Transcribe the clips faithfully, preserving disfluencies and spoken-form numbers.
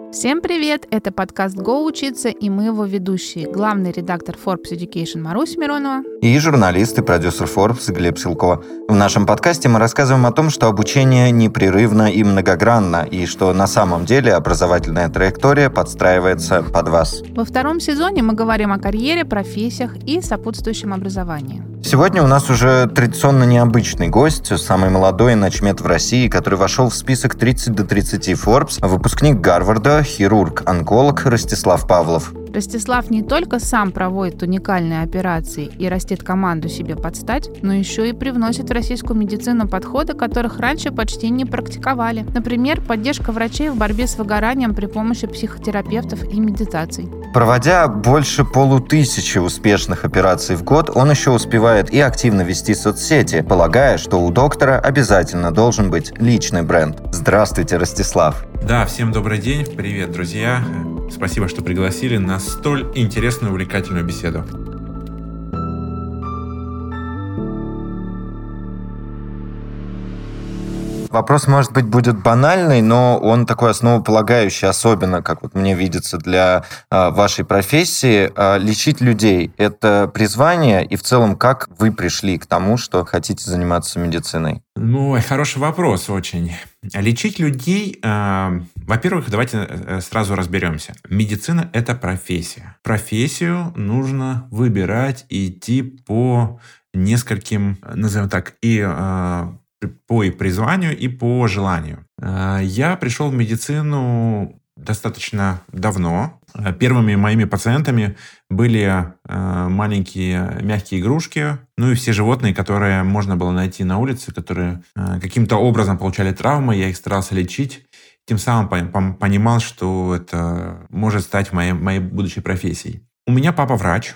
Всем привет! Это подкаст «Го учиться» и мы его ведущие. Главный редактор Forbes Education Маруся Миронова. И журналист и продюсер Forbes Глеб Силкова. В нашем подкасте мы рассказываем о том, что обучение непрерывно и многогранно, и что на самом деле образовательная траектория подстраивается под вас. Во втором сезоне мы говорим о карьере, профессиях и сопутствующем образовании. Сегодня у нас уже традиционно необычный гость, самый молодой начмед в России, который вошел в список тридцать до тридцати Forbes, выпускник Гарварда, хирург-онколог Ростислав Павлов. Ростислав не только сам проводит уникальные операции и растит команду себе под стать, но еще и привносит в российскую медицину подходы, которых раньше почти не практиковали. Например, поддержка врачей в борьбе с выгоранием при помощи психотерапевтов и медитаций. Проводя больше полутысячи успешных операций в год, он еще успевает и активно вести соцсети, полагая, что у доктора обязательно должен быть личный бренд. Здравствуйте, Ростислав. Да, всем добрый день, привет, друзья. Спасибо, что пригласили на столь интересную, увлекательную беседу. Вопрос, может быть, будет банальный, но он такой основополагающий, особенно, как вот мне видится, для э, вашей профессии. Э, лечить людей – это призвание, и в целом, как вы пришли к тому, что хотите заниматься медициной? Ну, хороший вопрос очень. Лечить людей, э, во-первых, давайте сразу разберемся. Медицина – это профессия. Профессию нужно выбирать и идти по нескольким, назовем так, и э, по и призванию, и по желанию. Я пришел в медицину достаточно давно. Первыми моими пациентами были маленькие мягкие игрушки, ну и все животные, которые можно было найти на улице, которые каким-то образом получали травмы, я их старался лечить. Тем самым понимал, что это может стать моей, моей будущей профессией. У меня папа врач,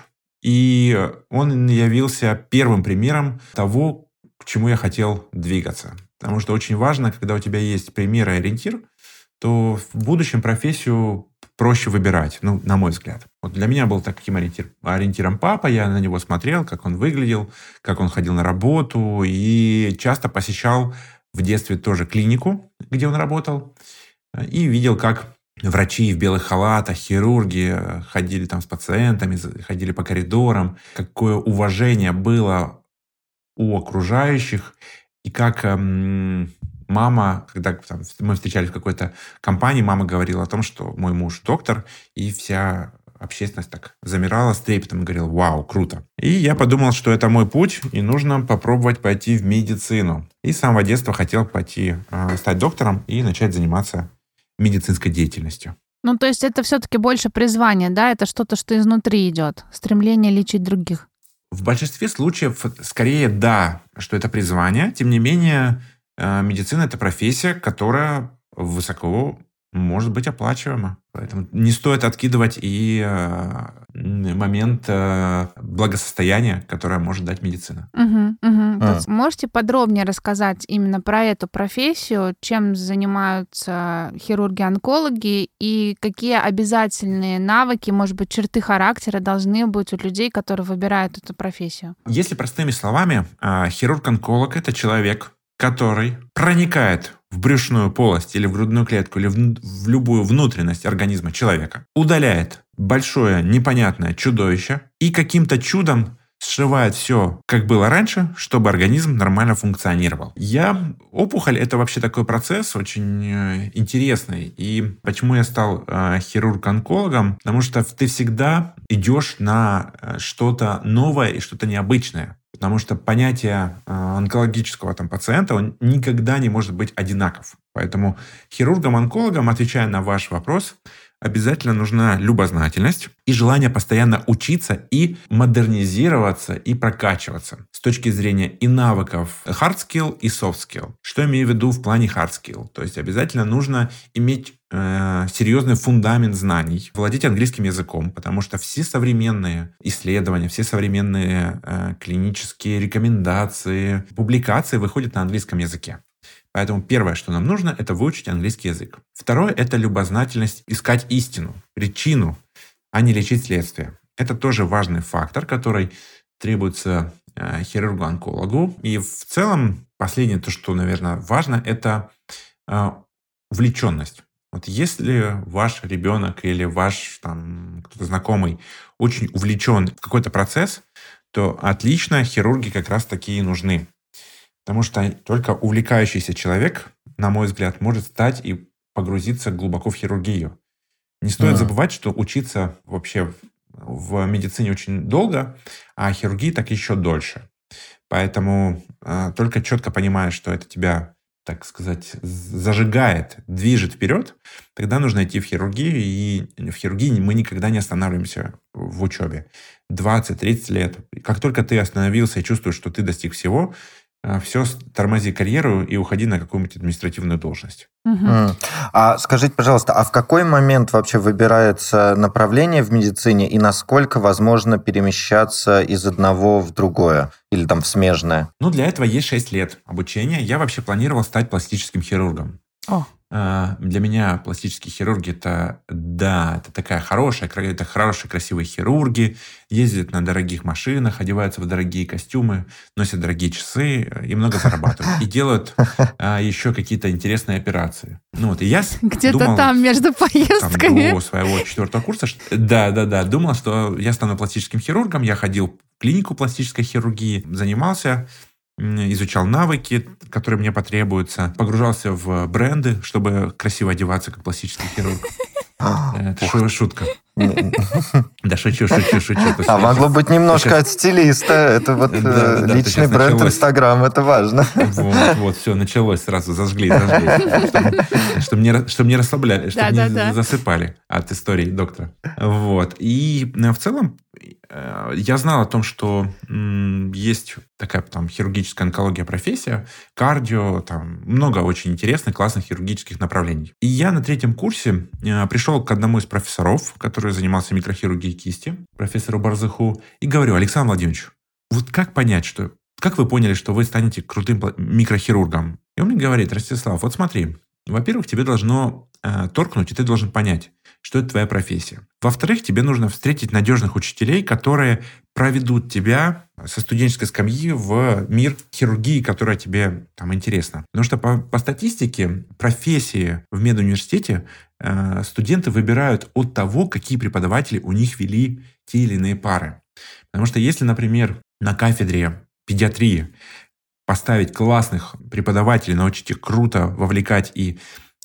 и он явился первым примером того, к чему я хотел двигаться. Потому что очень важно, когда у тебя есть пример и ориентир, то в будущем профессию проще выбирать, ну, на мой взгляд. Вот для меня был таким ориентир, ориентиром папа, я на него смотрел, как он выглядел, как он ходил на работу, и часто посещал в детстве тоже клинику, где он работал, и видел, как врачи в белых халатах, хирурги ходили там с пациентами, ходили по коридорам, какое уважение было у окружающих, и как эм, мама, когда там, мы встречались в какой-то компании, мама говорила о том, что мой муж доктор, и вся общественность так замирала с трепетом и говорила: «Вау, круто». И я подумал, что это мой путь, и нужно попробовать пойти в медицину. И с самого детства хотел пойти э, стать доктором и начать заниматься медицинской деятельностью. Ну, то есть это все-таки больше призвание, да? Это что-то, что изнутри идет, стремление лечить других. В большинстве случаев скорее да, что это призвание. Тем не менее, медицина – это профессия, которая высоко может быть оплачиваема. Поэтому не стоит откидывать и момент благосостояния, которое может дать медицина. Угу, угу. А. Можете подробнее рассказать именно про эту профессию, чем занимаются хирурги-онкологи и какие обязательные навыки, может быть, черты характера должны быть у людей, которые выбирают эту профессию? Если простыми словами, хирург-онколог – это человек, который проникает в брюшную полость или в грудную клетку, или в, в любую внутренность организма человека, удаляет большое непонятное чудовище и каким-то чудом сшивает все, как было раньше, чтобы организм нормально функционировал. Я... Опухоль – это вообще такой процесс очень интересный. И почему я стал э, хирург-онкологом? Потому что ты всегда идешь на что-то новое и что-то необычное. Потому что понятие э, онкологического там, пациента, он никогда не может быть одинаков. Поэтому хирургам-онкологам, отвечая на ваш вопрос, обязательно нужна любознательность и желание постоянно учиться и модернизироваться и прокачиваться с точки зрения и навыков hard skill и soft skill. Что имею в виду в плане hard skill? То есть обязательно нужно иметь э, серьезный фундамент знаний, владеть английским языком, потому что все современные исследования, все современные э, клинические рекомендации, публикации выходят на английском языке. Поэтому первое, что нам нужно, это выучить английский язык. Второе – это любознательность, искать истину, причину, а не лечить следствие. Это тоже важный фактор, который требуется э, хирургу-онкологу. И в целом, последнее, то, что, наверное, важно, это э, увлеченность. Вот если ваш ребенок или ваш там кто-то знакомый очень увлечен в какой-то процесс, то отлично, хирурги как раз такие нужны. Потому что только увлекающийся человек, на мой взгляд, может стать и погрузиться глубоко в хирургию. Не стоит mm. забывать, что учиться вообще в медицине очень долго, а хирургии так еще дольше. Поэтому э, только четко понимая, что это тебя, так сказать, зажигает, движет вперед, тогда нужно идти в хирургию, и в хирургии мы никогда не останавливаемся в учебе. двадцать-тридцать лет. Как только ты остановился и чувствуешь, что ты достиг всего, все, тормози карьеру и уходи на какую-нибудь административную должность. Угу. Mm. А скажите, пожалуйста, а в какой момент вообще выбирается направление в медицине и насколько возможно перемещаться из одного в другое или там в смежное? Ну, для этого есть шесть лет обучения. Я вообще планировал стать пластическим хирургом. О. Для меня пластические хирурги это, да, это такая хорошая, это хорошие, красивые хирурги, ездят на дорогих машинах, одеваются в дорогие костюмы, носят дорогие часы и много зарабатывают. И делают а, еще какие-то интересные операции. Ну вот, и я где-то думал, там между поездками. Там, до своего четвертого курса. Да, да, да. Думал, что я стану пластическим хирургом. Я ходил в клинику пластической хирургии, занимался, изучал навыки, которые мне потребуются, погружался в бренды, чтобы красиво одеваться, как пластический хирург. Это шутка. Да, шучу, шучу, шучу. А могло быть немножко от стилиста. Это вот личный бренд Инстаграм, это важно. Вот, вот, все, началось сразу, зажгли, зажгли. Чтобы не расслабляли, чтобы не засыпали от истории доктора. Вот. И в целом я знал о том, что есть такая там хирургическая онкология профессия, кардио, там много очень интересных, классных хирургических направлений. И я на третьем курсе пришел к одному из профессоров, который занимался микрохирургией кисти, профессору Барзыху, и говорю: Александр Владимирович, вот как понять, что, как вы поняли, что вы станете крутым микрохирургом? И он мне говорит: Ростислав, вот смотри, во-первых, тебе должно э, торкнуть, и ты должен понять, что это твоя профессия. Во-вторых, тебе нужно встретить надежных учителей, которые проведут тебя со студенческой скамьи в мир хирургии, которая тебе там интересна. Потому что по, по статистике профессии в медуниверситете э, студенты выбирают от того, какие преподаватели у них вели те или иные пары. Потому что если, например, на кафедре педиатрии поставить классных преподавателей, научить их круто вовлекать и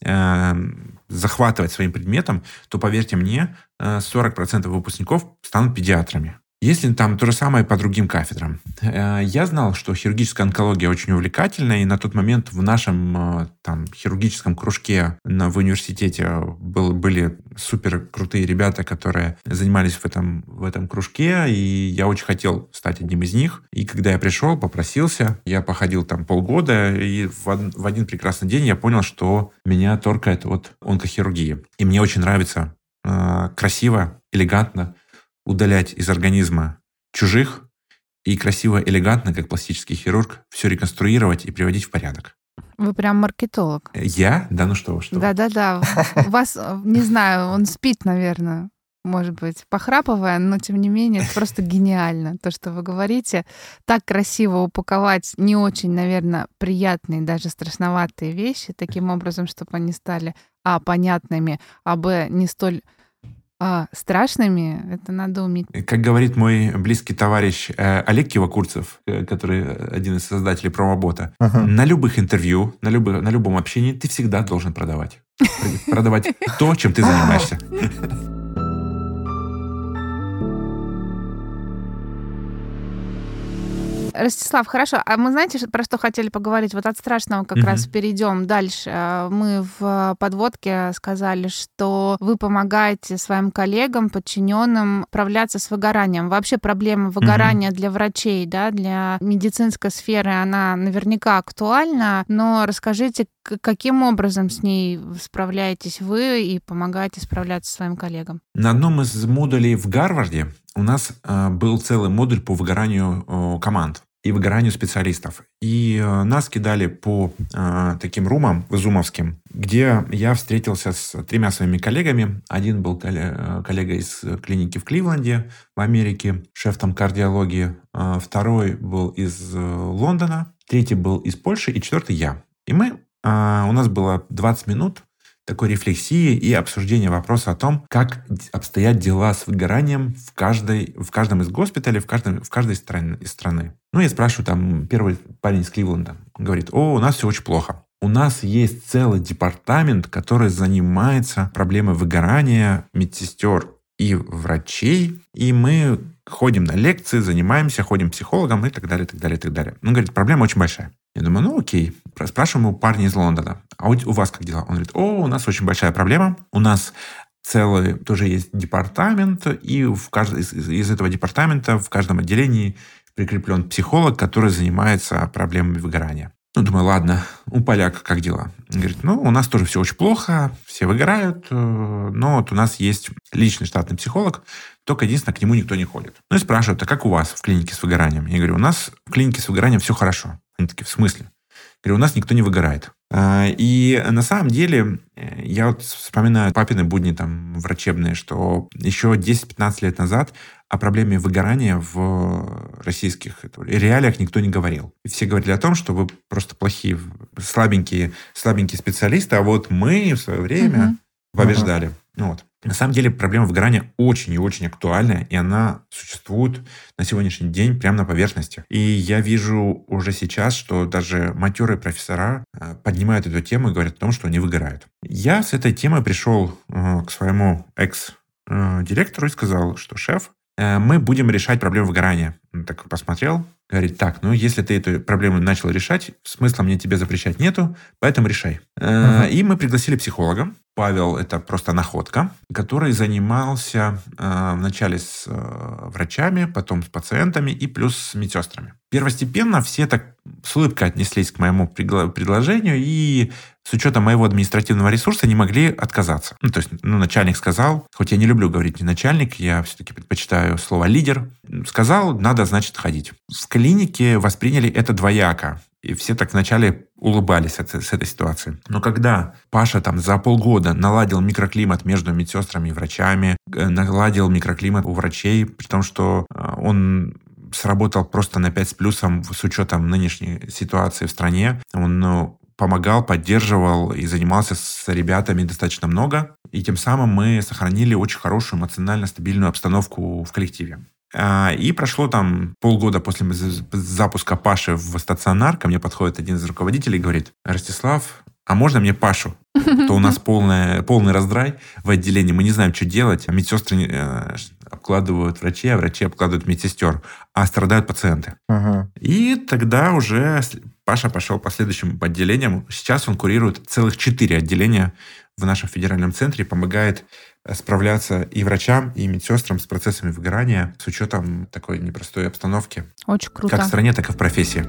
э, захватывать своим предметом, то, поверьте мне, сорок процентов выпускников станут педиатрами. Если там то же самое по другим кафедрам. Я знал, что хирургическая онкология очень увлекательна, и на тот момент в нашем там, хирургическом кружке в университете был, были супер крутые ребята, которые занимались в этом, в этом кружке, и я очень хотел стать одним из них. И когда я пришел, попросился, я походил там полгода, и в, в один прекрасный день я понял, что меня торкает от онкохирургии. И мне очень нравится э, красиво, элегантно удалять из организма чужих и красиво, элегантно, как пластический хирург, все реконструировать и приводить в порядок. Вы прям маркетолог. Я? Да ну что вы, что? Да-да-да. У вас, не знаю, он спит, наверное, может быть, похрапывая, но тем не менее, это просто гениально. То, что вы говорите, так красиво упаковать не очень, наверное, приятные, даже страшноватые вещи, таким образом, чтобы они стали, а, понятными, а, б, не столь... А, страшными, это надо уметь. Как говорит мой близкий товарищ э, Олег Кивакурцев, э, который один из создателей промобота, uh-huh. на любых интервью, на, любых, на любом общении ты всегда должен продавать. Продавать то, чем ты занимаешься. Ростислав, хорошо. А мы, знаете, про что хотели поговорить? Вот от страшного как mm-hmm. раз перейдем дальше. Мы в подводке сказали, что вы помогаете своим коллегам, подчиненным справляться с выгоранием. Вообще проблема выгорания mm-hmm. для врачей, да, для медицинской сферы, она наверняка актуальна, но расскажите, каким образом с ней справляетесь вы и помогаете справляться своим коллегам? На одном из модулей в Гарварде у нас э, был целый модуль по выгоранию э, команд и выгоранию специалистов. И э, нас кидали по э, таким румам зумовским, где я встретился с тремя своими коллегами. Один был коллега, коллега из клиники в Кливленде, в Америке, шеф там кардиологии. Э, второй был из э, Лондона. Третий был из Польши. И четвертый я. И мы, э, у нас было двадцать минут такой рефлексии и обсуждения вопроса о том, как обстоят дела с выгоранием в, каждой, в каждом из госпиталей, в, каждом, в каждой стране, из страны. Ну, я спрашиваю, там, первый парень из Кливленда говорит: о, у нас все очень плохо. У нас есть целый департамент, который занимается проблемой выгорания медсестер и врачей, и мы ходим на лекции, занимаемся, ходим к психологам и так далее, так далее, так далее. Он говорит, проблема очень большая. Я думаю, ну окей. Спрашиваем у парня из Лондона, а у, у вас как дела? Он говорит, о, у нас очень большая проблема, у нас целый тоже есть департамент, и в каждом, из, из этого департамента в каждом отделении прикреплен психолог, который занимается проблемами выгорания. Ну, думаю, ладно, у поляка как дела? Он говорит, ну, у нас тоже все очень плохо, все выгорают, но вот у нас есть личный штатный психолог, только единственное, к нему никто не ходит. Ну, и спрашивают, а как у вас в клинике с выгоранием? Я говорю, у нас в клинике с выгоранием все хорошо. Они такие, в смысле? Я говорю, у нас никто не выгорает. И на самом деле, я вот вспоминаю папины будни там врачебные, что еще десять-пятнадцать лет назад о проблеме выгорания в российских реалиях никто не говорил. И все говорили о том, что вы просто плохие, слабенькие, слабенькие специалисты, а вот мы в свое время uh-huh. побеждали. Uh-huh. Ну, вот. На самом деле проблема выгорания очень и очень актуальная, и она существует на сегодняшний день прямо на поверхности. И я вижу уже сейчас, что даже матерые профессора поднимают эту тему и говорят о том, что они выгорают. Я с этой темой пришел к своему экс-директору и сказал, что шеф, мы будем решать проблему выгорания. Он так посмотрел, говорит, так, ну если ты эту проблему начал решать, смысла мне тебе запрещать нету, поэтому решай. Uh-huh. И мы пригласили психолога. Павел – это просто находка, который занимался э, вначале с э, врачами, потом с пациентами и плюс с медсестрами. Первостепенно все так с улыбкой отнеслись к моему пригла- предложению и с учетом моего административного ресурса не могли отказаться. Ну, то есть, ну, начальник сказал, хоть я не люблю говорить не начальник, я все-таки предпочитаю слово лидер, сказал, надо, значит, ходить. В клинике восприняли это двояко. И все так вначале улыбались от, с этой ситуации. Но когда Паша там за полгода наладил микроклимат между медсестрами и врачами, наладил микроклимат у врачей, при том, что он сработал просто на пять с плюсом с учетом нынешней ситуации в стране, он ну, помогал, поддерживал и занимался с ребятами достаточно много. И тем самым мы сохранили очень хорошую эмоционально стабильную обстановку в коллективе. И прошло там полгода после запуска Паши в стационар, ко мне подходит один из руководителей и говорит, Ростислав, а можно мне Пашу? То у нас полная, полный раздрай в отделении, мы не знаем, что делать. Медсестры обкладывают врачей, а врачи обкладывают медсестер, а страдают пациенты. Uh-huh. И тогда уже Паша пошел по следующим отделениям. Сейчас он курирует целых четыре отделения в нашем федеральном центре, помогает справляться и врачам, и медсестрам с процессами выгорания с учетом такой непростой обстановки. Очень круто. Как в стране, так и в профессии.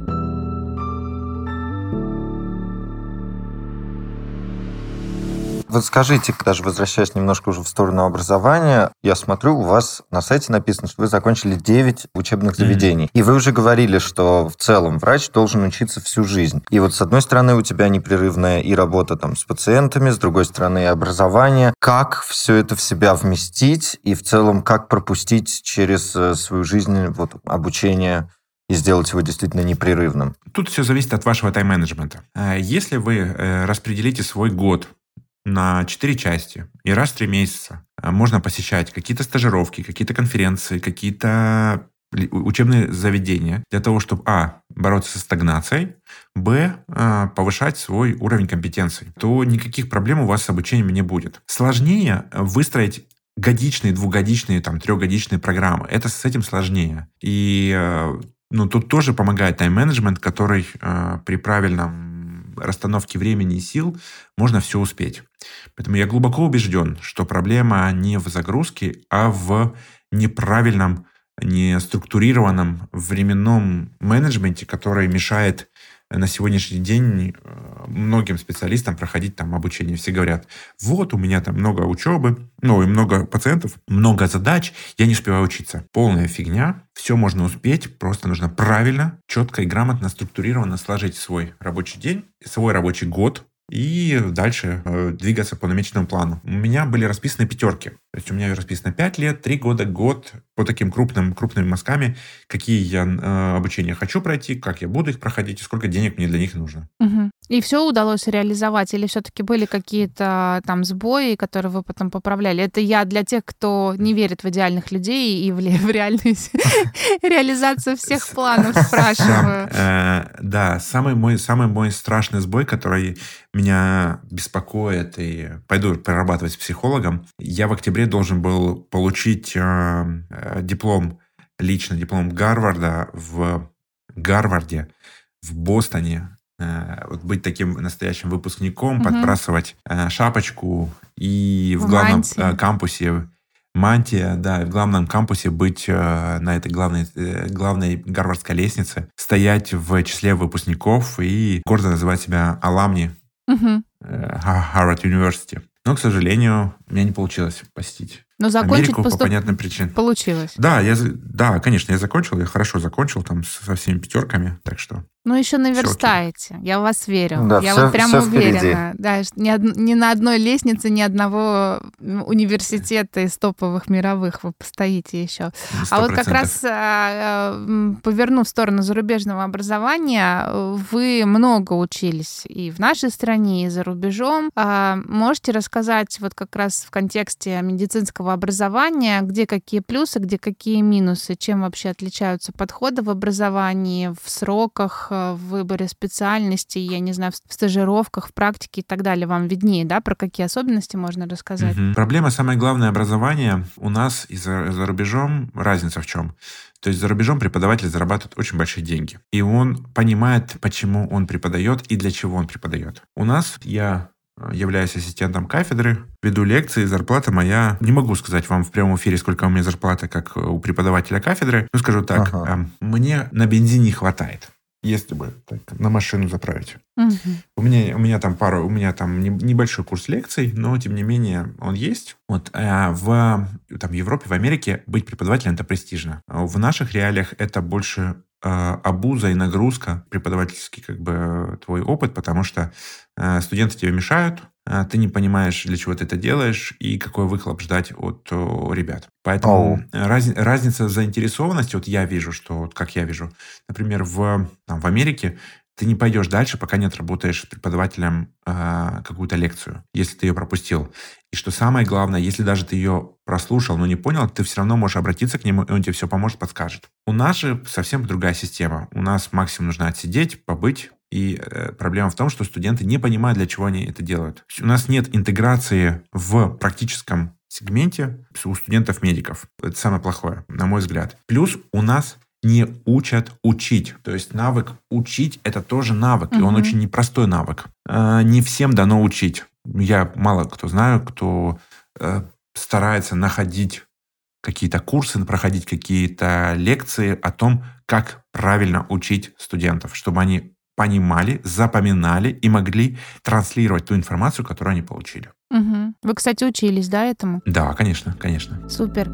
Вот скажите, даже возвращаясь немножко уже в сторону образования, я смотрю, у вас на сайте написано, что вы закончили девять учебных заведений. Mm-hmm. И вы уже говорили, что в целом врач должен учиться всю жизнь. И вот с одной стороны у тебя непрерывная и работа там с пациентами, с другой стороны и образование. Как все это в себя вместить и в целом как пропустить через свою жизнь вот, обучение и сделать его действительно непрерывным? Тут все зависит от вашего тайм-менеджмента. Если вы распределите свой год на четыре части, и раз в три месяца можно посещать какие-то стажировки, какие-то конференции, какие-то учебные заведения для того, чтобы, а, бороться со стагнацией, б, повышать свой уровень компетенций, то никаких проблем у вас с обучением не будет. Сложнее выстроить годичные, двухгодичные, там, трехгодичные программы. Это с этим сложнее. И ну, тут тоже помогает тайм-менеджмент, который при правильном расстановки времени и сил можно все успеть. Поэтому я глубоко убежден, что проблема не в загрузке, а в неправильном, неструктурированном временном менеджменте, который мешает на сегодняшний день многим специалистам проходить там обучение. Все говорят, вот у меня там много учебы, ну и много пациентов, много задач, я не успеваю учиться. Полная фигня. Все можно успеть, просто нужно правильно, четко и грамотно, структурированно сложить свой рабочий день, свой рабочий год и дальше э, двигаться по намеченному плану. У меня были расписаны пятерки. То есть у меня расписано пять лет, три года, год по таким крупным, крупными мазками, какие я э, обучения хочу пройти, как я буду их проходить и сколько денег мне для них нужно. Угу. И все удалось реализовать? Или все-таки были какие-то там сбои, которые вы потом поправляли? Это я для тех, кто не верит в идеальных людей и в, в реальность, реализацию всех планов спрашиваю. Да, самый мой, самый мой страшный сбой, который меня беспокоит, и пойду прорабатывать с психологом. Я в октябре должен был получить диплом, лично диплом Гарварда в Гарварде, в Бостоне. Вот быть таким настоящим выпускником, угу. подбрасывать э, шапочку и в, в главном э, кампусе мантия, да, в главном кампусе быть э, на этой главной, э, главной гарвардской лестнице, стоять в числе выпускников и гордо называть себя аламни угу. э, Harvard University. Но, к сожалению, у меня не получилось посетить Но закончить Америку поступ... по понятным причинам. Получилось. Да, я, да, конечно, я закончил, я хорошо закончил там со всеми пятерками, так что... Ну, еще наверстаете. Я в вас верю. Да, я все, вот прям все уверена. Да, ни, од... ни на одной лестнице, ни одного университета из топовых мировых вы постоите еще. сто процентов. А вот как раз повернув в сторону зарубежного образования, вы много учились и в нашей стране, и за рубежом. Можете рассказать вот как раз в контексте медицинского образования, где какие плюсы, где какие минусы, чем вообще отличаются подходы в образовании, в сроках, в выборе специальностей, я не знаю, в стажировках, в практике и так далее. Вам виднее, да, про какие особенности можно рассказать? Угу. Проблема, самое главное, образование у нас и за, за рубежом разница в чем? То есть за рубежом преподаватель зарабатывает очень большие деньги. И он понимает, почему он преподает и для чего он преподает. У нас я являюсь ассистентом кафедры, веду лекции, зарплата моя... Не могу сказать вам в прямом эфире, сколько у меня зарплата, как у преподавателя кафедры. Ну, скажу так, ага. мне на бензин не хватает. Если бы так, на машину заправить. Угу. У меня, у меня там пару, у меня там небольшой курс лекций, но тем не менее он есть. Вот, а в там, Европе, в Америке быть преподавателем это престижно. В наших реалиях это больше э, обуза и нагрузка, преподавательский как бы твой опыт, потому что э, студенты тебе мешают, э, ты не понимаешь, для чего ты это делаешь и какой выхлоп ждать от о, ребят. Поэтому oh. раз, разница в заинтересованности, вот я вижу, что, вот как я вижу, например, в, там, в Америке ты не пойдешь дальше, пока не отработаешь с преподавателем э, какую-то лекцию, если ты ее пропустил. И что самое главное, если даже ты ее прослушал, но не понял, ты все равно можешь обратиться к нему, и он тебе все поможет, подскажет. У нас же совсем другая система. У нас максимум нужно отсидеть, побыть. И э, проблема в том, что студенты не понимают, для чего они это делают. У нас нет интеграции в практическом сегменте у студентов-медиков. Это самое плохое, на мой взгляд. Плюс у нас не учат учить. То есть навык учить – это тоже навык, угу. и он очень непростой навык. Э, не всем дано учить. Я мало кто знаю, кто э, старается находить какие-то курсы, проходить какие-то лекции о том, как правильно учить студентов, чтобы они понимали, запоминали и могли транслировать ту информацию, которую они получили. Угу. Вы, кстати, учились, да, этому? Да, конечно, конечно. Супер.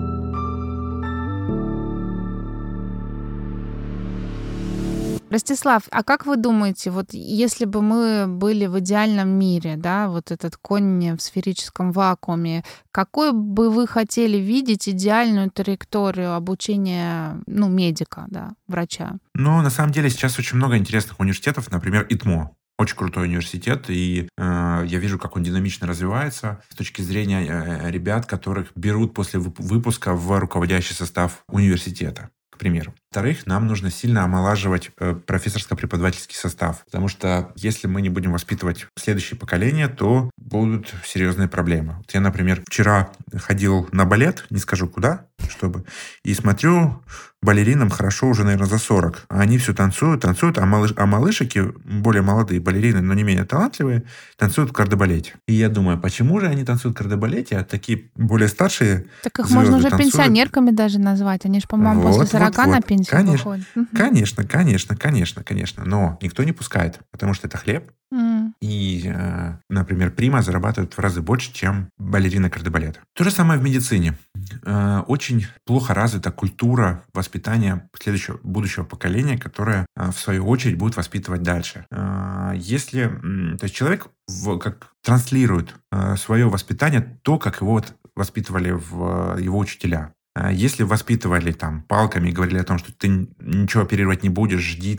Ростислав, а как вы думаете, вот если бы мы были в идеальном мире, да, вот этот конь в сферическом вакууме, какой бы вы хотели видеть идеальную траекторию обучения, ну, медика, да, врача? Ну, на самом деле сейчас очень много интересных университетов, например, ИТМО. Очень крутой университет, и э, я вижу, как он динамично развивается с точки зрения э, ребят, которых берут после выпуска в руководящий состав университета, к примеру. Во-вторых, нам нужно сильно омолаживать э, профессорско-преподавательский состав, потому что если мы не будем воспитывать следующее поколение, то будут серьезные проблемы. Вот я, например, вчера ходил на балет, не скажу куда, чтобы, и смотрю, балеринам хорошо уже, наверное, за сорок. Они все танцуют, танцуют, а, малыш, а малышики, более молодые балерины, но не менее талантливые, танцуют в кардебалете. И я думаю, почему же они танцуют в кардебалете, а такие более старшие Так их можно уже танцуют? Пенсионерками даже назвать. Они же, по-моему, вот, после сорока вот, вот. на пенсию конечно, выходят. Конечно, конечно, конечно, конечно. Но никто не пускает, потому что это хлеб. Mm. И, э, например, прима зарабатывает в разы больше, чем балерина кардебалета. То же самое в медицине. Э, очень плохо развита культура воспитания следующего, будущего поколения, которое, э, в свою очередь, будет воспитывать дальше. Э, если, э, то есть человек в, как транслирует э, свое воспитание, то, как его вот воспитывали в, э, его учителя. Если воспитывали там палками и говорили о том, что ты ничего оперировать не будешь, жди там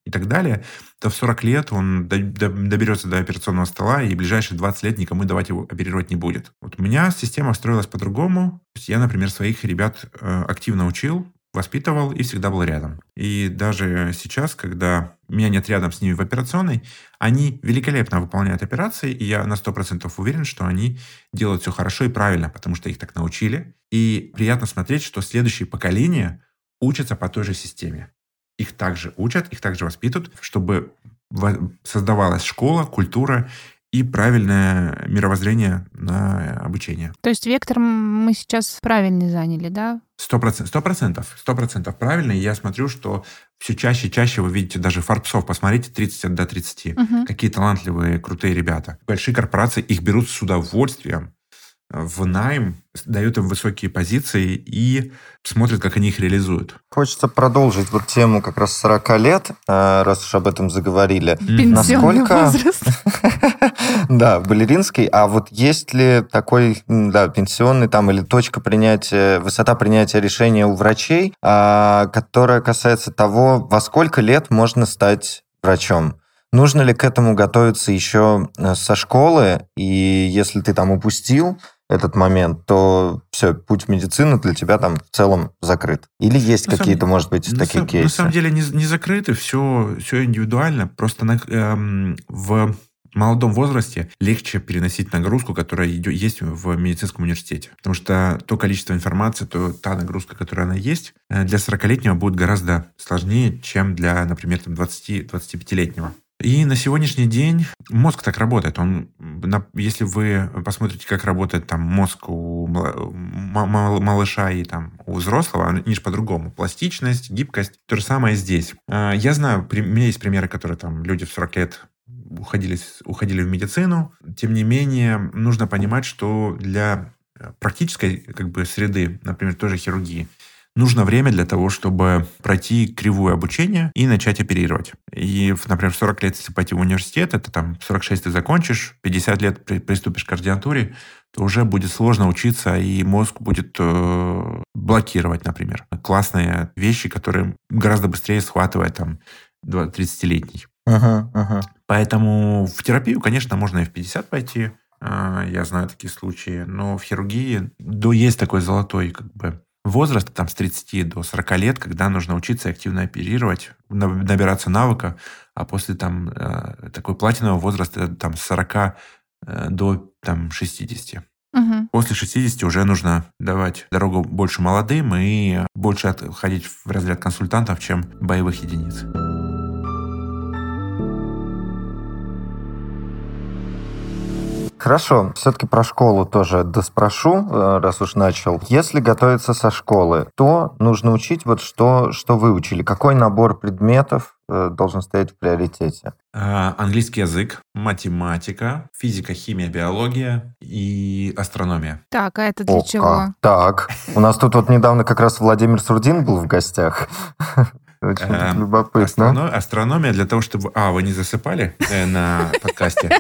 и так далее, то в сорок лет он доберется до операционного стола и в ближайшие двадцать лет никому давать его оперировать не будет. Вот у меня система строилась по-другому. То есть я, например, своих ребят активно учил, воспитывал и всегда был рядом. И даже сейчас, когда меня нет рядом с ними в операционной, они великолепно выполняют операции, и я на сто процентов уверен, что они делают все хорошо и правильно, потому что их так научили. И приятно смотреть, что следующие поколения учатся по той же системе. Их также учат, их также воспитывают, чтобы создавалась школа, культура и правильное мировоззрение на обучение. То есть вектор мы сейчас правильный заняли, да? Сто процентов. Сто процентов. Сто процентов правильно. И я смотрю, что все чаще и чаще вы видите даже форбсов. Посмотрите, тридцать до тридцати. Угу. Какие талантливые, крутые ребята. Большие корпорации их берут с удовольствием в найм, дают им высокие позиции и смотрят, как они их реализуют. Хочется продолжить вот тему как раз сорока лет, раз уж об этом заговорили. Пенсионный возраст. Да, балеринский. А вот есть ли такой, да, пенсионный там или точка принятия, высота принятия решения у врачей, которая касается того, во сколько лет можно стать врачом? Нужно ли к этому готовиться еще со школы? И если ты там упустил этот момент, то все, путь в медицину для тебя там в целом закрыт. Или есть на какие-то, самом, может быть, такие на, кейсы? На самом деле не, не закрыты, все, все индивидуально. Просто на, эм, в молодом возрасте легче переносить нагрузку, которая идет, есть в медицинском университете. Потому что то количество информации, то та нагрузка, которая она есть, для сорокалетнего будет гораздо сложнее, чем для, например, двадцати-двадцатипятилетнего. И на сегодняшний день мозг так работает. Он, если вы посмотрите, как работает там мозг у малыша и там у взрослого, они же по-другому. Пластичность, гибкость. То же самое здесь. Я знаю, у меня есть примеры, которые там люди в сорок лет уходили, уходили в медицину. Тем не менее, нужно понимать, что для практической как бы среды, например, той же хирургии, нужно время для того, чтобы пройти кривую обучение и начать оперировать. И, например, в сорок лет, если пойти в университет, это там сорок шесть ты закончишь, пятьдесят лет приступишь к ординатуре, то уже будет сложно учиться, и мозг будет э, блокировать, например, классные вещи, которые гораздо быстрее схватывает там тридцатилетний. Uh-huh, uh-huh. Поэтому в терапию, конечно, можно и в пятьдесят пойти. Я знаю такие случаи. Но в хирургии да, есть такой золотой как бы возраст там, с тридцати до сорока лет, когда нужно учиться активно оперировать, набираться навыка, а после там, такой платинового возраста там, с сорока до там, шестидесяти. Угу. После шестидесяти уже нужно давать дорогу больше молодым и больше отходить в разряд консультантов, чем боевых единиц. Хорошо, все-таки про школу тоже доспрошу, раз уж начал. Если готовиться со школы, то нужно учить вот что, что вы учили. Какой набор предметов должен стоять в приоритете? А, английский язык, математика, физика, химия, биология и астрономия. Так, а это для О, чего? Как? Так, у нас тут вот недавно как раз Владимир Сурдин был в гостях. Очень А, любопытно. Астрономия, астрономия для того, чтобы... А, вы не засыпали э, на подкасте?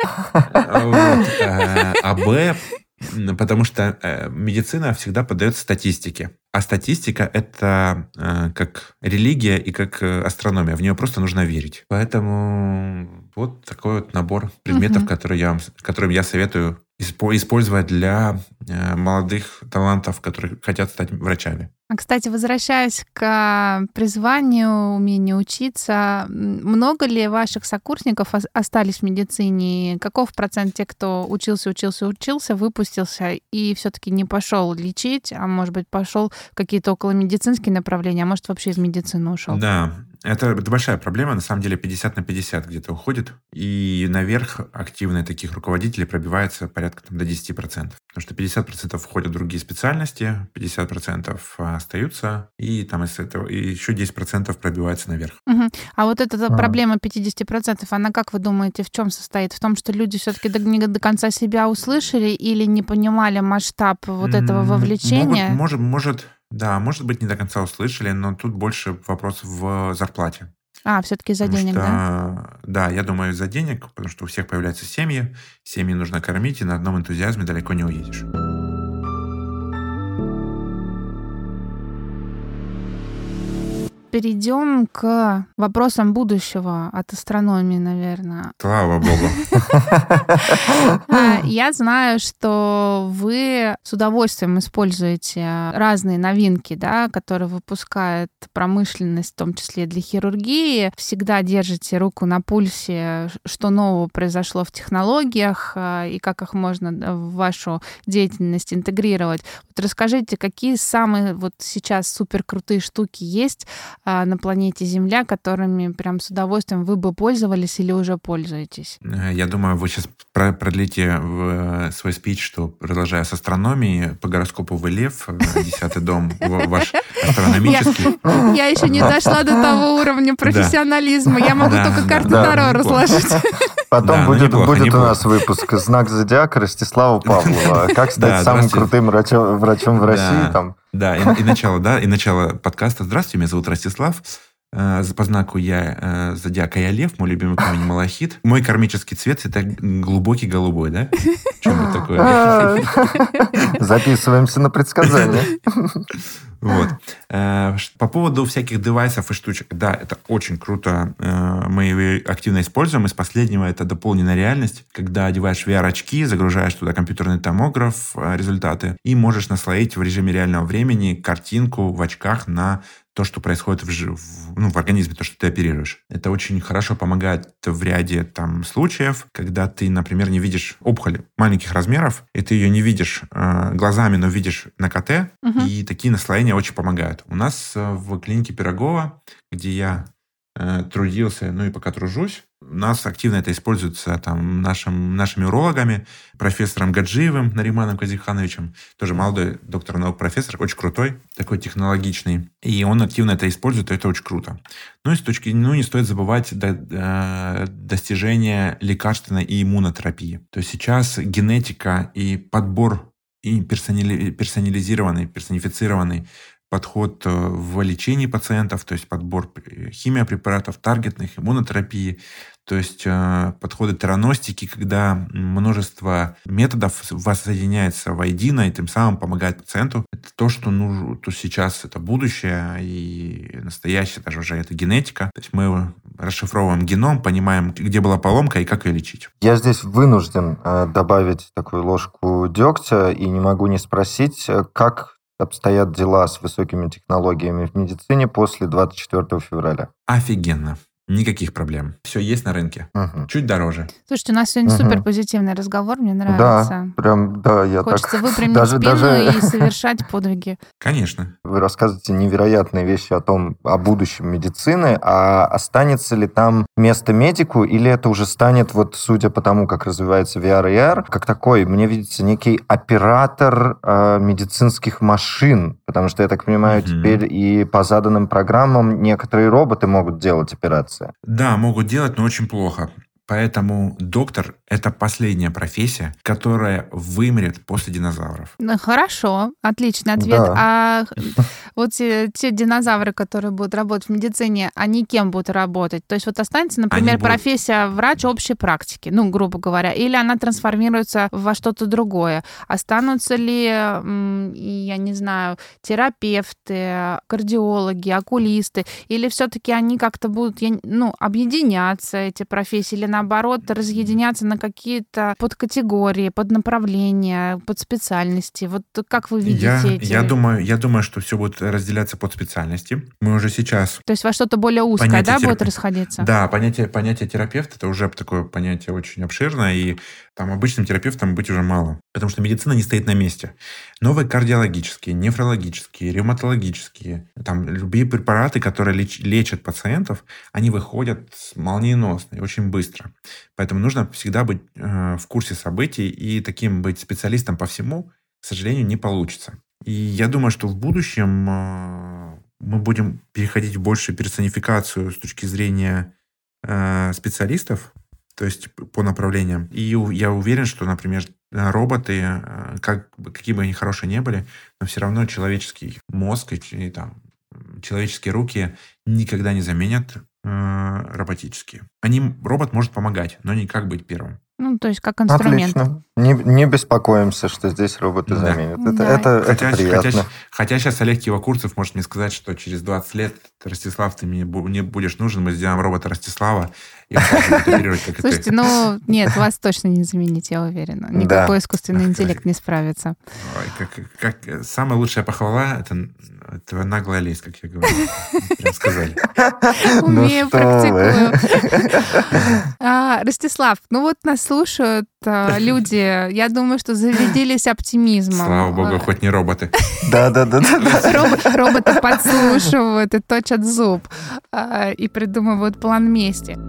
А Б, потому что медицина всегда поддается статистике. А статистика – это как религия и как астрономия. В нее просто нужно верить. Поэтому вот такой вот набор предметов, угу. который я, которым я советую использовать для молодых талантов, которые хотят стать врачами. А, кстати, возвращаясь к призванию, умению учиться, много ли ваших сокурсников остались в медицине? Каков процент тех, кто учился, учился, учился, выпустился и все-таки не пошел лечить, а может быть пошел в какие-то околомедицинские направления, а может вообще из медицины ушел? Да, это, это большая проблема. На самом деле пятьдесят на пятьдесят где-то уходит. И наверх активные таких руководителей пробивается порядка там, до десять процентов. Потому что пятьдесят процентов входят в другие специальности, пятьдесят процентов остаются, и там из этого и еще десять процентов пробивается наверх. Угу. А вот эта а. проблема пятьдесят процентов, она, как вы думаете, в чем состоит? В том, что люди все-таки до, не до конца себя услышали или не понимали масштаб вот этого вовлечения? Могут, может, может, да, может быть, не до конца услышали, но тут больше вопрос в зарплате. А, все-таки из-за потому денег, что, да? Да, я думаю, из-за денег, потому что у всех появляются семьи, семьи нужно кормить, и на одном энтузиазме далеко не уедешь. перейдем к вопросам будущего от астрономии, наверное. Слава богу. Я знаю, что вы с удовольствием используете разные новинки, да, которые выпускает промышленность, в том числе для хирургии. Всегда держите руку на пульсе, что нового произошло в технологиях и как их можно в вашу деятельность интегрировать. Вот расскажите, какие самые вот сейчас суперкрутые штуки есть на планете Земля, которыми прям с удовольствием вы бы пользовались или уже пользуетесь? Я думаю, вы сейчас продлите свой спич, что, продолжая с астрономией, по гороскопу вы лев, десятый дом ваш астрономический. Я, я еще не дошла до того уровня профессионализма. Я могу Да, только да, карты да, Таро разложить. Потом Да, ну, будет, неплохо, будет у неплохо. нас выпуск «Знак зодиака» Ростислава Павлова. Как стать Да, самым здравствуйте. крутым врачом, врачом в России. Да, Там. да, и, и начало, да, и начало подкаста. Здравствуйте, меня зовут Ростислав. Э, По знаку я э, зодиака я лев, мой любимый камень малахит. Мой кармический цвет это глубокий голубой, да? Что это такое? Записываемся на предсказания. Вот. Э, ш- По поводу всяких девайсов и штучек. Да, это очень круто. Э, Мы его активно используем. Из последнего это дополненная реальность, когда одеваешь ви ар-очки, загружаешь туда компьютерный томограф, э, результаты, и можешь наслоить в режиме реального времени картинку в очках на то, что происходит в, жи- в- ну, в организме, то, что ты оперируешь. Это очень хорошо помогает в ряде там, случаев, когда ты, например, не видишь опухоли маленьких размеров, и ты ее не видишь э, глазами, но видишь на ка тэ, Мгм. и такие наслоения очень помогают. У нас э, в клинике Пирогова, где я э, трудился, ну и пока тружусь, у нас активно это используется там, нашим, нашими урологами, профессором Гаджиевым Нариманом Казихановичем, тоже молодой доктор наук профессор, очень крутой, такой технологичный. И он активно это использует, и это очень круто. Ну и с точки, ну не стоит забывать до- э, достижения лекарственной и иммунотерапии. То есть сейчас генетика и подбор и персонали- персонализированный, персонифицированный подход э, в лечении пациентов, то есть подбор э, химиопрепаратов, таргетных, иммунотерапии, то есть э, подходы тераностики, когда множество методов воссоединяется воедино и тем самым помогает пациенту. Это то, что нужно, то сейчас это будущее и настоящее даже уже это генетика. То есть мы расшифровываем геном, понимаем, где была поломка и как ее лечить. Я здесь вынужден э, добавить такую ложку дегтя и не могу не спросить, э, как обстоят дела с высокими технологиями в медицине после двадцать четвёртого февраля. Офигенно. Никаких проблем. Все есть на рынке. Мгм. Чуть дороже. Слушайте, у нас сегодня Мгм. супер позитивный разговор, мне Да, нравится. прям, да, я Хочется так... выпрямить даже, спину даже и совершать подвиги. Конечно. вы рассказываете невероятные вещи о том, о будущем медицины, а останется ли там место медику, или это уже станет, вот судя по тому, как развивается ви ар и эй ар, как такой, мне видится некий оператор э, медицинских машин, потому что, я так понимаю, Мгм. теперь и по заданным программам некоторые роботы могут делать операции. Да, могут делать, но очень плохо. Поэтому доктор – это последняя профессия, которая вымрет после динозавров. Ну, хорошо, отличный ответ. Да. А вот те, те динозавры, которые будут работать в медицине, они кем будут работать? То есть вот останется, например, Они будут- профессия врач общей практики, ну, грубо говоря, или она трансформируется во что-то другое? Останутся ли, м, и, я не знаю, терапевты, кардиологи, окулисты, или все-таки они как-то будут, я не- ну, объединяться, эти профессии, или наоборот разъединяться на какие-то подкатегории, поднаправления, подспециальности? Вот как вы видите Я, эти... я, думаю, я думаю, что все будет разделяться под специальности. Мы уже сейчас... То есть во что-то более узкое, Понятие да, будет терапи- расходиться? Да, понятие, понятие терапевт – это уже такое понятие очень обширное, и там обычным терапевтом быть уже мало. Потому что медицина не стоит на месте. Новые кардиологические, нефрологические, ревматологические, там любые препараты, которые леч- лечат пациентов, они выходят молниеносно и очень быстро. Поэтому нужно всегда быть э, в курсе событий, и таким быть специалистом по всему, к сожалению, не получится. И я думаю, что в будущем э, мы будем переходить в большую персонификацию с точки зрения э, специалистов, то есть по направлениям. И у- я уверен, что, например, э, роботы, э, как, бы- какие бы они хорошие не были, но все равно человеческий мозг и, ч- и там, м, человеческие руки никогда не заменят э, роботические. Они, робот может помогать, но не как быть первым. Ну, то есть как инструмент. Отлично. Не, не беспокоимся, что здесь роботы Да. заменят. Это, Да. это, Хотя, это приятно. хотя, хотя сейчас Олег Кивокурцев может мне сказать, что через двадцать лет, Ростислав, ты мне бу- не будешь нужен, мы сделаем робота Ростислава, и он будет оперировать, как и Слушайте, ты. ну, нет, вас точно не заменить, я уверена. Никакой Да. искусственный интеллект не справится. Ой, как, как, самая лучшая похвала — это, это наглая лезть, как я говорю. Прям сказали. Ну Умею, что практикую. А, Ростислав, ну вот нас слушают а, люди, я думаю, что зарядились оптимизмом. Слава богу, хоть не роботы. Да-да-да. Роб- Роботы подслушивают и точат зуб, а, и придумывают план мести.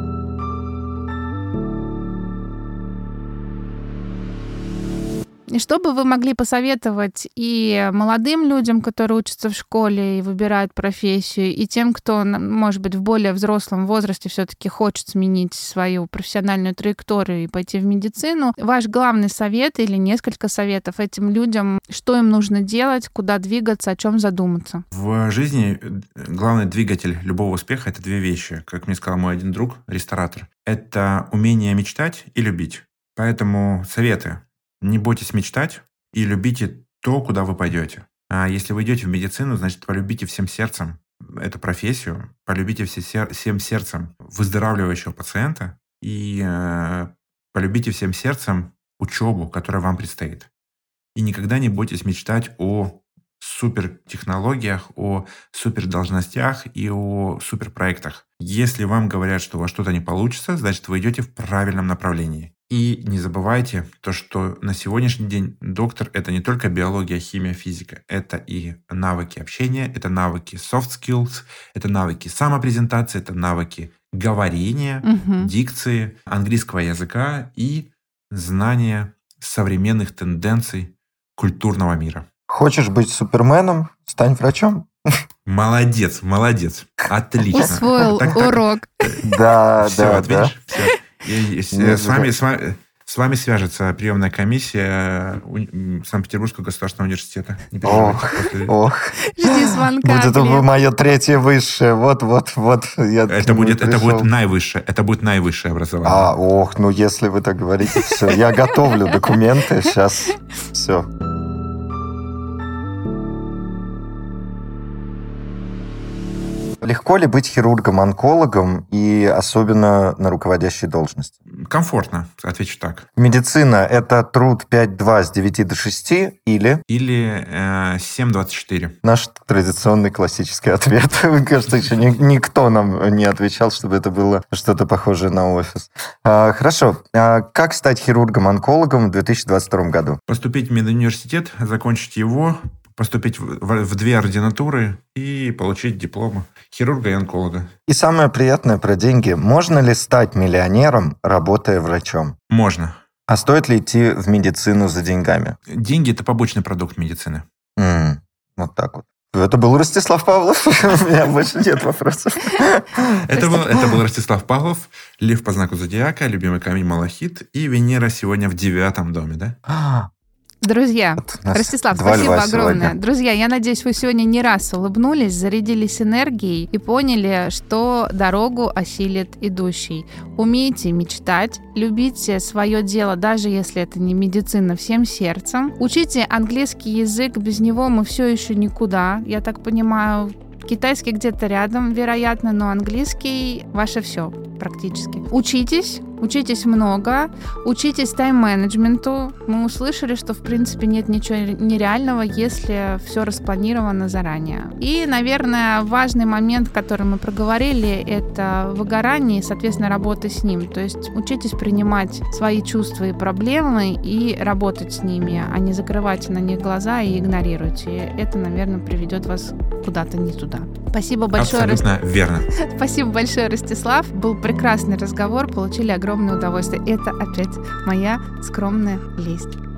И что бы вы могли посоветовать и молодым людям, которые учатся в школе и выбирают профессию, и тем, кто, может быть, в более взрослом возрасте все-таки хочет сменить свою профессиональную траекторию и пойти в медицину? Ваш главный совет или несколько советов этим людям, что им нужно делать, куда двигаться, о чем задуматься? В жизни главный двигатель любого успеха — это две вещи. Как мне сказал мой один друг, ресторатор. Это умение мечтать и любить. Поэтому советы. Не бойтесь мечтать и любите то, куда вы пойдете. А если вы идете в медицину, значит, полюбите всем сердцем эту профессию, полюбите все сер- всем сердцем выздоравливающего пациента и э, полюбите всем сердцем учебу, которая вам предстоит. И никогда не бойтесь мечтать о супертехнологиях, о супердолжностях и о суперпроектах. Если вам говорят, что у вас что-то не получится, значит, вы идете в правильном направлении. И не забывайте то, что на сегодняшний день доктор — это не только биология, химия, физика. Это и навыки общения, это навыки soft skills, это навыки самопрезентации, это навыки говорения, Мгм. дикции, английского языка и знания современных тенденций культурного мира. Хочешь быть суперменом? Стань врачом. Молодец, молодец. Отлично. Усвоил Так, так, урок. Да, Все, да, вот да. видишь, все. И- и с, Не с вами, зря. с, вами, с вами свяжется приемная комиссия уни- м, Санкт-Петербургского государственного университета. Не переживайте. Ох, После- ох. Жди звонка. Будет Глеб. мое третье высшее. Вот, вот, вот. Я к Это нему будет, это пришел. будет наивысшее. Это будет наивысшее образование. А, ох, ну если вы так говорите, все. Я готовлю документы. Сейчас. Все. Легко ли быть хирургом-онкологом и особенно на руководящей должности? Комфортно, отвечу так. Медицина – это труд пять два с девяти до шести или Или э, семь двадцать четыре. наш традиционный классический ответ? Мне кажется, еще ни- никто нам не отвечал, чтобы это было что-то похожее на офис. А, хорошо. А как стать хирургом-онкологом в две тысячи двадцать втором году? Поступить в медуниверситет, закончить его, поступить в, в- в две ординатуры и получить диплом хирурга и онколога. И самое приятное про деньги. Можно ли стать миллионером, работая врачом? Можно. А стоит ли идти в медицину за деньгами? Деньги — это побочный продукт медицины. М, вот так вот. Это был Ростислав Павлов. У меня больше нет вопросов. Это был, это был Ростислав Павлов, Лев по знаку зодиака, любимый камень Малахит и Венера сегодня в девятом доме, да? Друзья, Вот у нас Ростислав, два спасибо льва огромное. сегодня. Друзья, я надеюсь, вы сегодня не раз улыбнулись, зарядились энергией и поняли, что дорогу осилит идущий. Умейте мечтать, любите свое дело, даже если это не медицина, всем сердцем. Учите английский язык, без него мы все еще никуда, я так понимаю. Китайский где-то рядом, вероятно, но английский — ваше все практически. Учитесь, учитесь много, учитесь тайм-менеджменту. Мы услышали, что, в принципе, нет ничего нереального, если все распланировано заранее. И, наверное, важный момент, который мы проговорили, это выгорание и, соответственно, работа с ним. То есть учитесь принимать свои чувства и проблемы и работать с ними, а не закрывать на них глаза и игнорировать. И это, наверное, приведет вас куда-то не туда. Спасибо большое, Рос- Абсолютно верно. Спасибо большое, Ростислав. Был прекрасный разговор, получили огромное удовольствие. Это опять моя скромная лесть.